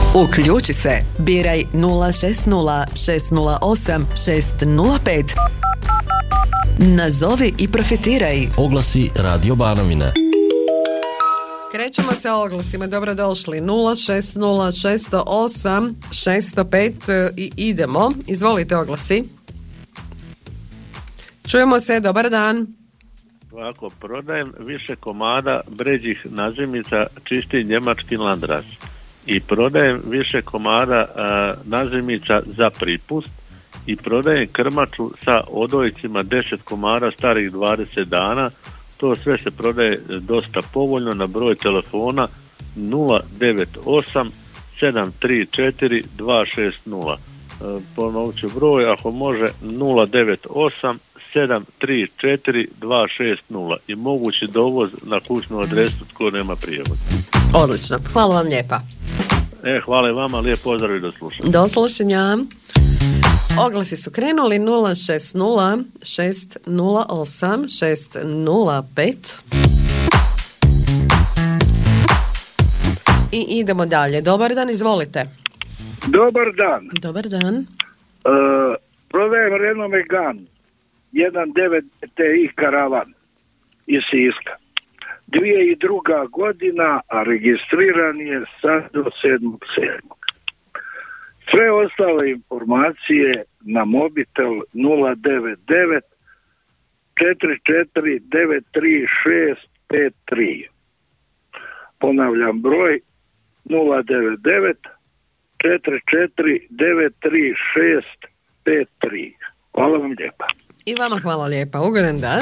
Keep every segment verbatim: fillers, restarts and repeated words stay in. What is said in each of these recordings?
Uključi se, biraj nula šest nula šest nula osam šest nula pet. Nazovi i profitiraj. Oglasi Radio Banovine. Krećemo se oglasima, dobrodošli. Nula šest nula šest nula osam šest nula pet i idemo. Izvolite oglasi. Čujemo se, dobar dan. Ovako, prodajem više komada bređih nazimica čisti njemački landras. I prodajem više komada a, nazimica za pripust. I prodajem krmaču sa odojcima deset komada starih dvadeset dana. To sve se prodaje dosta povoljno na broj telefona nula devet osam sedam tri četiri dva šest nula. Ponovit ću broj, ako može, nula devet osam sedam tri četiri dva šest nula i mogući dovoz na kućnu adresu tko nema prijevoz. Odlično, hvala vam lijepa. E, hvala i vama, lijep pozdrav i do slušanja. Do slušanja. Oglasi su krenuli nula šest nula šest nula osam šest nula pet. I idemo dalje. Dobar dan, izvolite. Dobar dan. Dobar dan. Uh, prodajem Renault Megane jedan devet T I karavan iz Siska. Dvije i druga godina, a registriran je sad do sedmog sedmog Sve ostale informacije na mobitel nula devet devet četiri četiri devet tri šest pet tri. Ponavljam broj nula devet devet četiri četiri devet tri šest pet tri. Hvala vam lijepa. I vama hvala lijepa. Ugodan dan.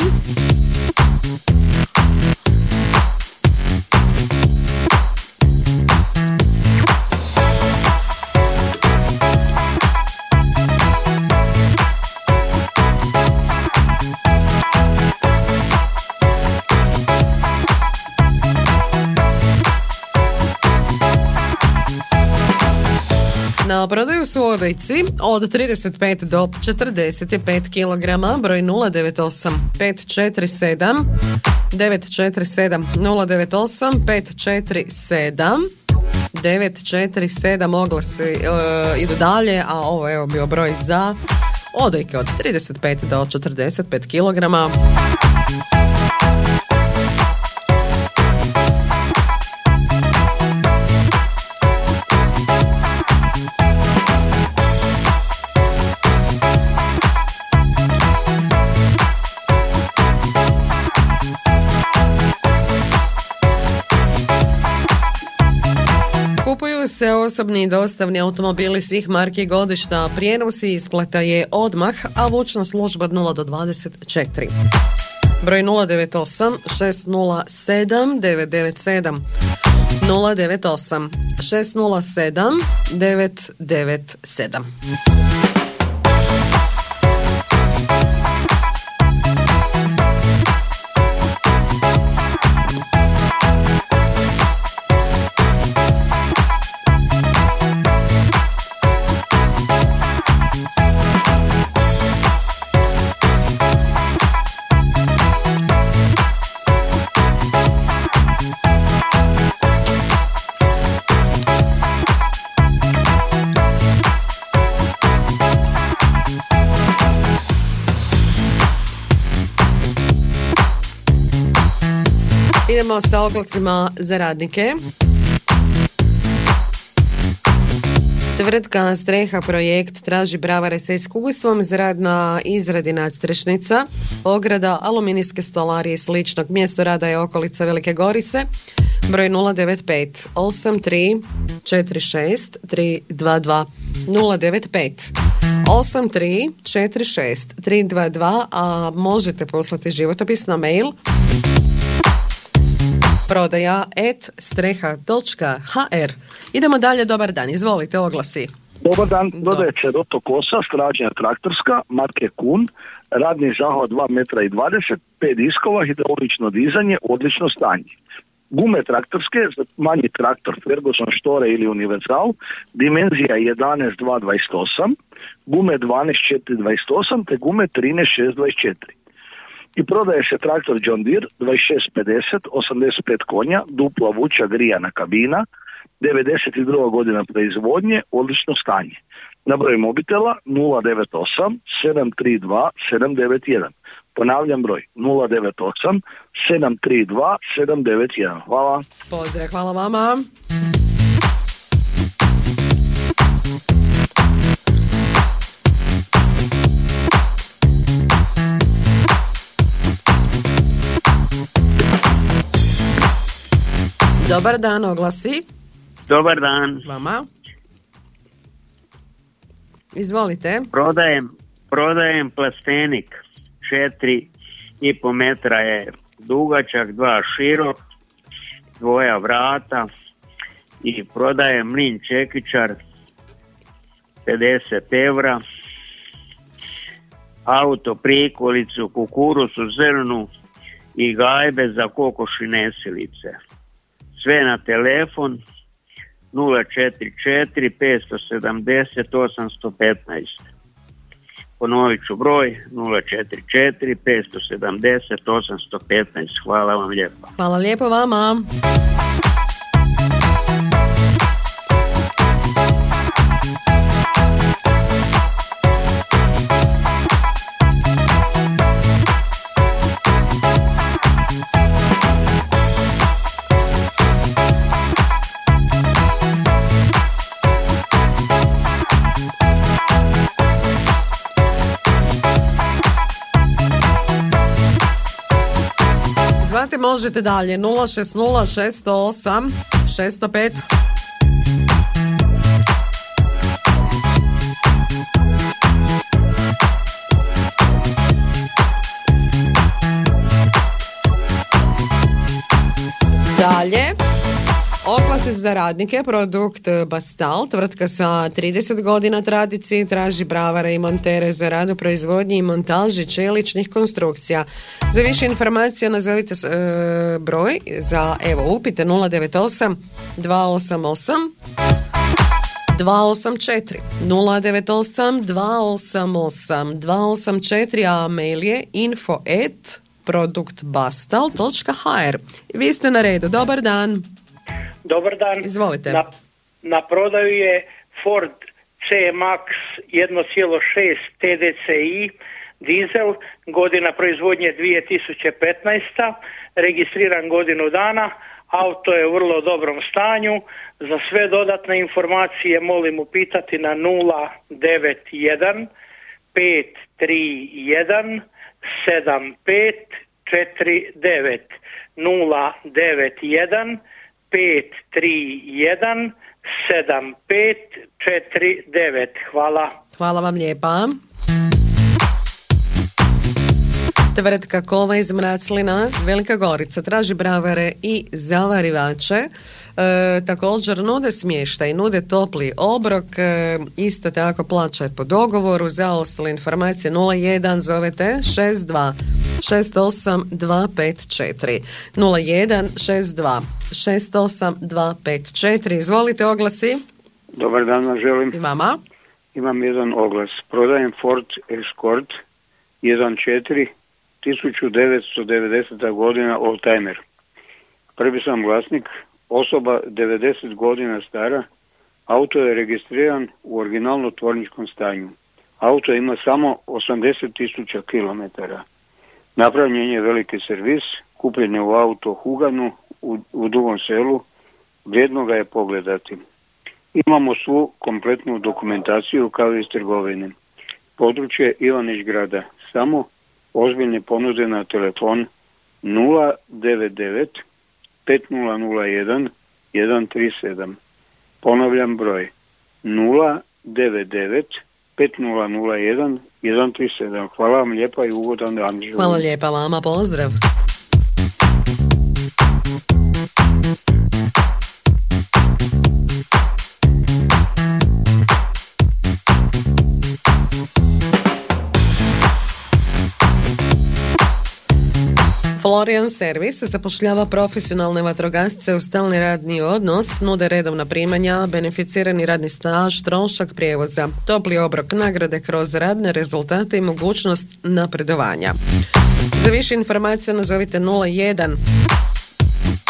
Na prodaju su odojci od trideset pet do četrdeset pet kilograma, broj nula devet osam pet četiri sedam devet četiri sedam nula devet osam pet četiri sedam devet četiri sedam. Oglasi uh, idu dalje, a ovo je bio broj za odojke od trideset pet do četrdeset pet kilograma. Kupuju se osobni i dostavni automobili svih marki godišta. Prijenos i isplata je odmah, a vučna služba od nula do dvadeset četiri. Broj nula devet osam šest nula sedam devet devet sedam nula devet osam šest nula sedam devet devet sedam. Idemo sa oglasima za radnike. Tvrtka Streha Projekt traži bravare sa iskustvom za rad na izradi nadstrešnica, ograda, aluminijske stolarije i sličnog. Mjesto rada je okolica Velike Gorice. Broj nula devet pet osam tri četiri šest tri dva dva nula devet pet osam tri četiri šest tri dva dva, a možete poslati životopis na mail prodaja et streha točka ha er. Idemo dalje, dobar dan, izvolite, oglasi. Dobar dan, dodaje se Roto Kosa, stražnja traktorska, marke Kun, radni zahvat dva metra i dvadeset, pet diskova, hidraulično dizanje, odlično stanje. Gume traktorske, manji traktor, Ferguson, Štore ili Universal, dimenzija jedanaest dva dvadeset osam, gume dvanaest četiri dvadeset osam te gume trinaest šest dvadeset četiri. I prodaje se traktor John Deere dvadeset šest pedeset, osamdeset pet konja, dupla vuča grijana kabina, devedeset druga godina proizvodnje, odlično stanje. Na broj mobitela nula devet osam sedam tri dva sedam devet jedan. Ponavljam broj nula devet osam sedam tri dva sedam devet jedan. Hvala. Pozdrav, hvala vama. Dobar dan, oglasi. Dobar dan. Vama. Izvolite. Prodajem, prodajem plastenik. Četiri i po metra je dugačak, dva širok, dvoja vrata i prodajem mlin čekičar pedeset evra, auto prikolicu, kukuruzu zrnu i gajbe za kokoši nesilice. Sve na telefon nula četiri četiri pet sedam nula osam jedan pet. Ponovit ću broj nula četiri četiri pet sedam nula osam jedan pet. Hvala vam lijepo. Hvala lijepo vama. Zvati možete dalje nula šest nula šest zero osam šest zero pet. Dalje. Oglasi za radnike, produkt Bastal, tvrtka sa trideset godina tradicije, traži bravare i montere za rad u proizvodnji i montaži čeličnih konstrukcija. Za više informacija nazovite e, broj za, evo, upite nula devet osam dva osam osam dva osam četiri nula devet osam dva osam osam dva osam četiri, a mail je info at produktbastal točka h r. Vi ste na redu, dobar dan. Dobar dan. Izvolite. Na, na prodaju je Ford C Max jedan zarez šest T D C I dizel, godina proizvodnje dvije tisuće petnaesta, registriran godinu dana, auto je u vrlo dobrom stanju. Za sve dodatne informacije molim upitati na nula devet jedan pet tri jedan sedam pet četiri devet nula devet jedan pet tri jedan sedam pet četiri devet. Hvala. Hvala vam lijepa. Tvrtka Kova iz Mraclina, Velika Gorica, traži bravare i zavarivače. E, također nude smještaj, nude topli obrok, e, isto tako plaća po dogovoru. Za ostale informacije nula jedan zovete šest dva šest osam dva pet četiri nula jedan šest dva šest osam dva pet četiri. Izvolite, oglasi. Dobar dan vam želim. I vama. Imam jedan oglas. Prodajem Ford Escort jedan četiri tisuću devetsto devedeseta godina oldtimer. Prvi sam vlasnik, osoba devedeset godina stara, auto je registriran u originalno tvorničkom stanju. Auto ima samo osamdeset tisuća kilometara. Napravljen je veliki servis, kupljen je u auto Huganu u, u Dugom Selu, vrijedno ga je pogledati. Imamo svu kompletnu dokumentaciju kao iz trgovine. Područje Ivanić grada, samo ozbiljne ponude na telefon nula devet devet pet nula nula jedan jedan tri sedam. Ponavljam broj nula devet devet pet nula nula jedan jedan tri sedam. Hvala vam lijepa i ugodan dan. Hvala lijepa vama, pozdrav. Florian Servis zapošljava profesionalne vatrogasce u stalni radni odnos, nude redovna primanja, beneficirani radni staž, trošak prijevoza, topli obrok, nagrade kroz radne rezultate i mogućnost napredovanja. Za više informacija nazovite nula jedan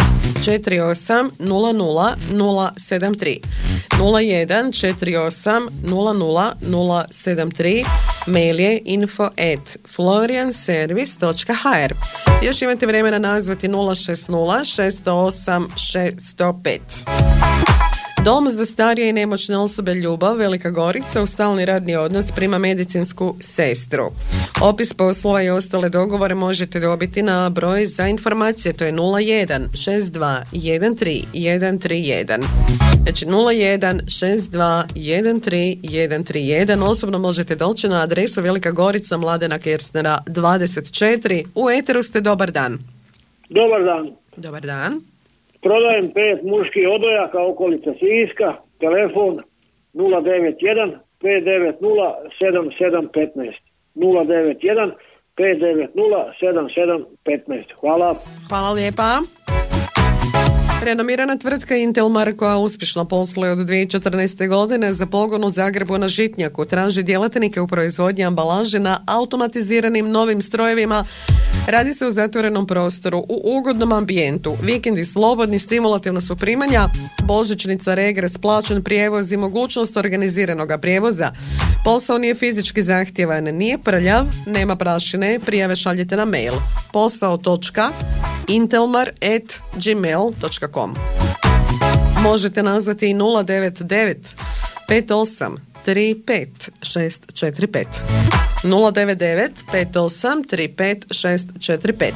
četiri osam nula nula nula sedam tri. nula jedan četiri osam nula nula nula sedam tri. Mail je info at florianservice točka h r. Još imate vremena nazvati nula šest nula šest zero osam šest zero pet. Dom za starije i nemoćne osobe Ljubav, Velika Gorica, u stalni radni odnos prima medicinsku sestru. Opis poslova i ostale dogovore možete dobiti na broj za informacije, to je nula jedan šest dva jedan tri jedan tri jedan. Znači nula jedan šest dva jedan tri jedan tri jedan. Osobno možete doći na adresu Velika Gorica, Mladena Kerstnera dvadeset četiri. U eteru ste, dobar dan. Dobar dan. Dobar dan. Prodajem pet muških odojaka, okolica Siska, telefon nula devet jedan pet devet nula sedam sedam jedan pet. nula devet jedan pet devet nula sedam sedam jedan pet. Hvala. Hvala lijepa. Renomirana tvrtka Intelmar, koja uspješno posluje od dvije tisuće četrnaeste. godine, za pogon u Zagrebu na Žitnjaku traži djelatnike u proizvodnji ambalaže na automatiziranim novim strojevima. Radi se o zatvorenom prostoru, u ugodnom ambijentu. Vikendi slobodni, stimulativna su primanja, božićnica, regres, plaćen prijevoz i mogućnost organiziranog prijevoza. Posao nije fizički zahtjevan, nije prljav, nema prašine, prijave šaljete na mail posao.intelmar at gmail točka com. Možete nazvati i nula devet devet pet osam tri pet šest četiri pet. nula devet devet pet osam tri pet šest četiri pet.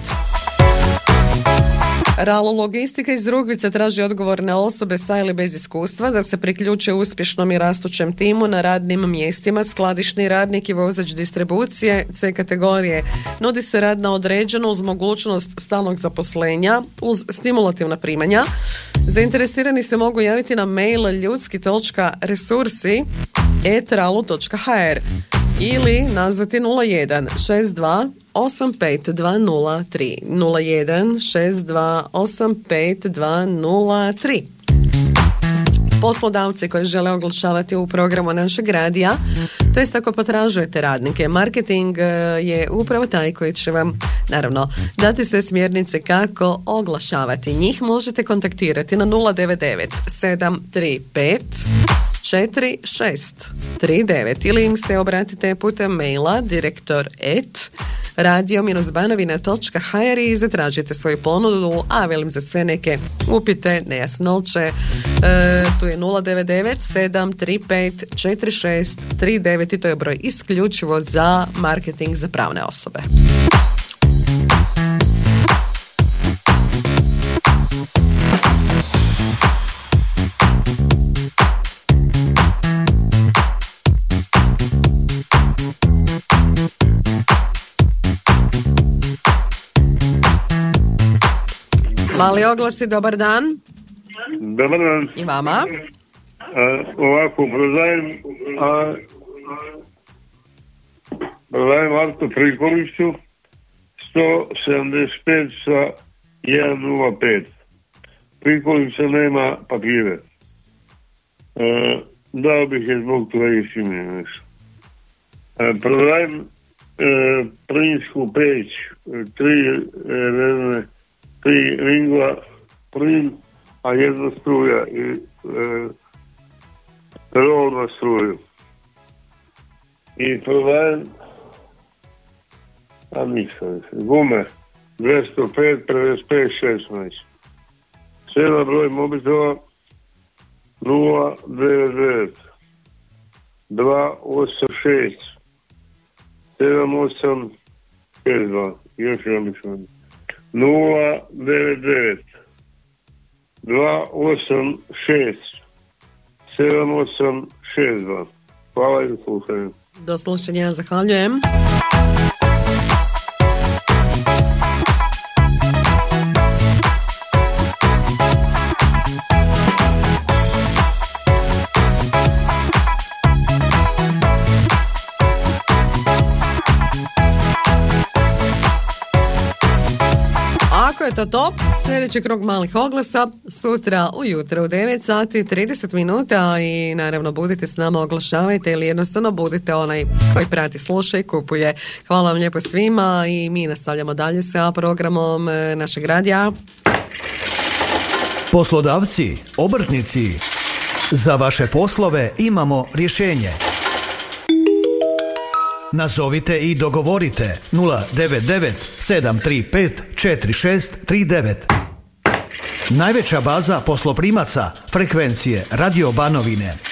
Ralo Logistika iz Rugvice traži odgovorne osobe sa ili bez iskustva da se priključe uspješnom i rastućem timu na radnim mjestima, skladišni radnik i vozač distribucije C kategorije. Nudi se rad na određeno uz mogućnost stalnog zaposlenja, uz stimulativna primanja. Zainteresirani se mogu javiti na mail ljudski točka resursi at ralo točka h r ili nazvati nula jedan šest dva osam pet dva nula tri. nula jedan šest dva osam pet dva nula tri. Poslodavci koji žele oglašavati u programu našeg radija, to jest ako potražujete radnike, marketing je upravo taj koji će vam, naravno, dati sve smjernice kako oglašavati. Njih možete kontaktirati na nula devet devet sedam tri pet četiri šest tri devet ili im se obratite putem maila direktor at radio banovina točka h r i zatražite svoju ponudu, a velim za sve neke upite, nejasnoće, e, tu je nula devet devet sedam tri pet četiri šest tri devet i to je broj isključivo za marketing za pravne osobe. Mali oglasi, dobar dan. Dobar dan. I vama. A, ovako, prodajem a, prodajem auto prikolicu sto sedamdeset pet sa jedan nula pet. Prikolica nema papire. A, dao bih je zbog toga jeftinije nešto. Prodajem e, plinsku peć, tri redne, tri ringla, plin, a jedna struja i e, rol na struju. I prodajem, a ništa, gume, dvjesto pet pedeset pet šesnaest. Sedam broj mobitela nula devet devet dva osam šest sedam osam šest dva. Još jedan mislim. nula devet devet dva osam šest sedam osam šest dva. Hvala i do slušanja. Do slušanja, zahvaljujem. Ako je to top, sljedeći krug malih oglasa sutra ujutro u devet sati trideset minuta i naravno budite s nama, oglašavajte ili jednostavno budite onaj koji prati, sluša i kupuje. Hvala vam lijepo svima i mi nastavljamo dalje sa programom našeg radija. Poslodavci, obrtnici, za vaše poslove imamo rješenje. Nazovite i dogovorite nula devet devet sedam tri pet četiri šest tri devet. Najveća baza posloprimaca frekvencije Radio Banovine.